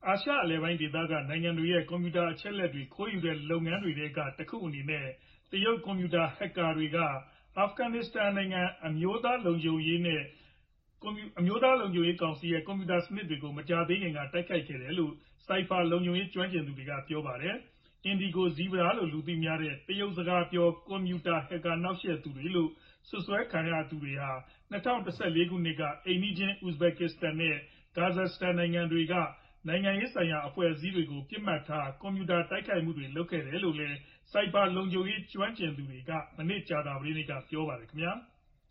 အာရှအလယ်ပိုင်းဒေသက နိုင်ငံတွေရဲ့ ကွန်ပျူတာအချက်အလက်တွေ ခိုးယူတဲ့ လုပ်ငန်းတွေထဲက တခုအနေနဲ့ တရုတ်ကွန်ပျူတာ Hackers တွေက အာဖဂန်နစ္စတန်နိုင်ငံ အမျိုးသားလုံခြုံရေးကောင်စီရဲ့ ကွန်ပျူတာစနစ်တွေကို မကြာသေးခင်က တိုက်ခိုက်ခဲ့တယ်လို့ ဆိုက်ဘာလုံခြုံရေး ကျွမ်းကျင်သူတွေက ပြောပါတယ်။ Indigo Zebra လို့ လူသိများတဲ့ တရုတ်စကားပြော ကွန်ပျူတာ Hacker နှောင့်ယှက်သူတွေလို့ စွပ်စွဲခံရသူတွေဟာ ၂၀၁၄ ခုနှစ်က အိမ်နီးချင်း Uzbekistan နဲ့ Kyrgyzstan နိုင်ငံတွေက နိုင်ငံရေးဆိုင်ရာ အဖွဲ့အစည်းတွေကို ပစ်မှတ်ထား ကွန်ပျူတာတိုက်ခိုက်မှုတွေ လုပ်ခဲ့တယ်လို့လည်း ဆိုက်ဘာလုံခြုံရေး ကျွမ်းကျင်သူတွေက မနေ့ ကြာသပတေးနေ့က ပြောပါတယ်ခင်ဗျာ။